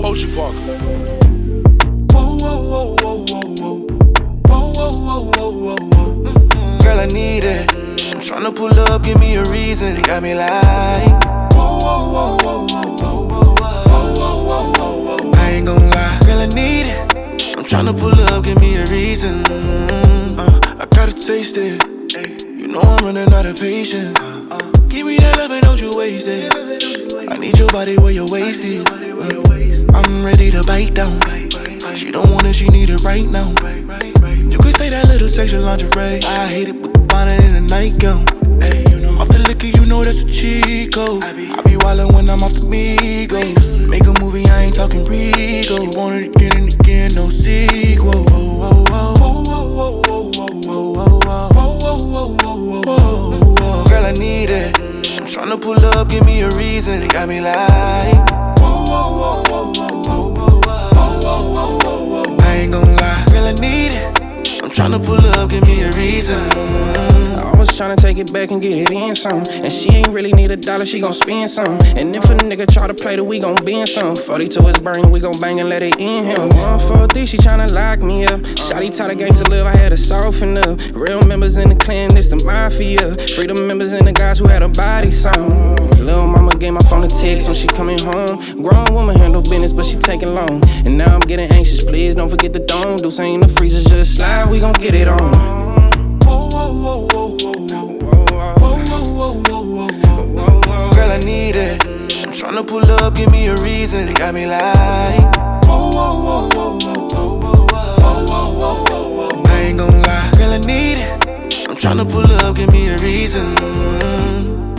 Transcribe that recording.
Poacher Parker. Whoa, whoa, whoa, whoa, whoa, whoa. Whoa, whoa, whoa, whoa, whoa, whoa. Girl, I need it. I'm tryna pull up, give me a reason. You got me like whoa, whoa, whoa, whoa, whoa, whoa, whoa, whoa, whoa, whoa, whoa. I ain't gon' lie, girl, I need it. I'm tryna pull up, give me a reason. I gotta taste it. You know I'm running out of patience. Give me that love and don't you waste it. I need your body where your waist is. I'm ready to bite down. She don't want it, she need it right now. You can say that little sexual lingerie. I hate it with the bonnet and the nightgown. Off the liquor, you know that's a cheat code. I be wildin' when I'm off the Migos. Make a movie, I ain't talking Rigo. You want it again and again, no sequel. Girl, I need it. I'm tryna pull up, give me a reason. It got me like I ain't gon' lie, girl, I need it. I'm tryna pull up, give me a reason. I was tryna take it back and get it in some. And she ain't really need a dollar, she gon' spend some. And if a nigga try to play the, we gon' bend some. 42 is burning, we gon' bang and let it in him. 143, she tryna lock me up. Shawty taught the gangsta live, I had to soften up. Real members in the clan, it's the mafia. Freedom members and the guys who had a body song. Lil' mama gave my phone a text when she coming home. Grown woman handle business, but she taking long. And now I'm getting anxious, please don't forget the dome. Deuce ain't in the freezer, just slide, we gon' get it on. Girl, I need it. I'm tryna pull up, give me a reason. It got me like I ain't gon' lie, girl, I need it. I'm tryna pull up, give me a reason.